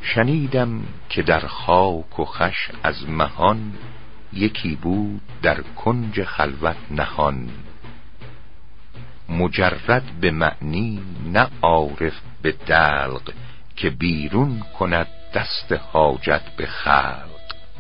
شنیدم که در خاک و خش از مهان یکی بود در کنج خلوت نهان، مجرد به معنی نه عارف به دلق، که بیرون کند دست حاجت به خلق.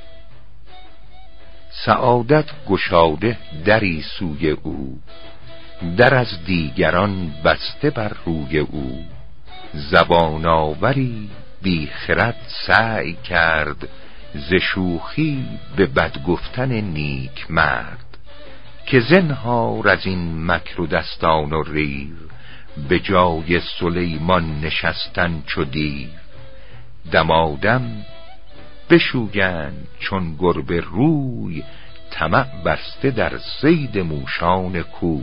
سعادت گشاده دری سوی او، در از دیگران بسته بر روی او. زبان آوری بی خرد سعی کرد، ز شوخی به بد گفتن نیک مرد. که زنهار از این مکر و دستان و ریو، به جای سلیمان نشستن چو دیو. دمادم بشویند چون گربه روی، طمع بسته در صید موشان کوی.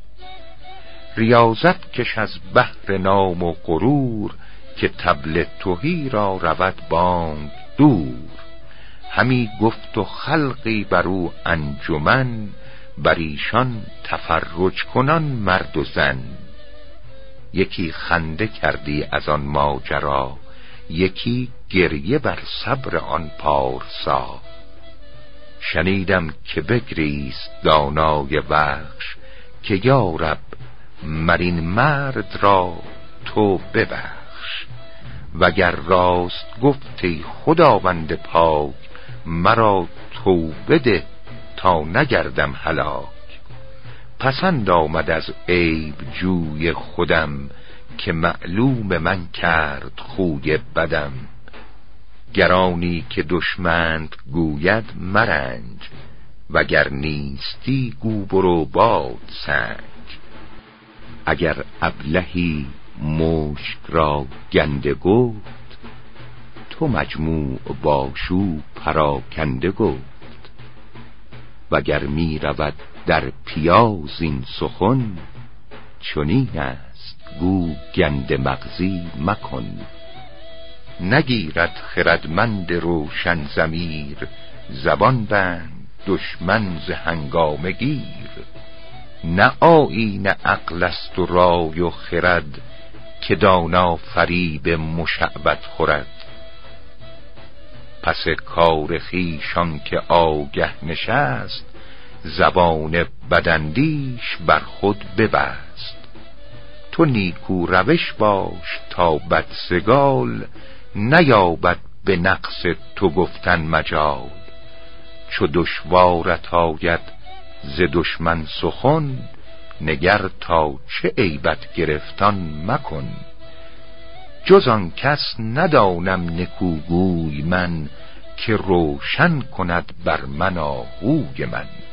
ریاضت کش از بحر نام و غرور، که طبل تهی را رود بانگ دور. همی گفت و خلقی بر او انجمن، بر ایشان تفرج کنان مرد و زن. یکی خنده کردی از آن ماجرا، یکی گریه بر صبر آن پارسا. شنیدم که بگریست دانای وخش، که یا رب مرین مرد را تو ببخش. وگر راست گفتی خداوند پاک، مرا توبه ده تا نگردم هلاک. پسند آمد از عیب جوی خودم، که معلوم من کرد خوی بدم. گرانی که دشمنت گوید مرنج، وگر نیستی گو برو باد سنج. اگر ابلهی مشک را گنده گفت، تو مجموع باشو پراکنده گفت. وگر می رود در پیاز این سخن، چنین است گو گنده مغزی مکن. نگیرد خردمند روشن ضمیر، زبان بند دشمن ز هنگامه گیر. نه آیین عقل است و رای و خرد، که دانا فریب مشعبد خورد. پس کار خویشان که آگه نشست، زبان بداندیش بر خود ببست. تو نیکو روش باش تا بدسگال، نیابد به نقص تو گفتن مجال. چو دشوارت آید ز دشمن سخن، نگر تا چه عیبت گرفتان مکن. جز آن کس ندانم نکوگوی من، که روشن کند بر من آهوی من.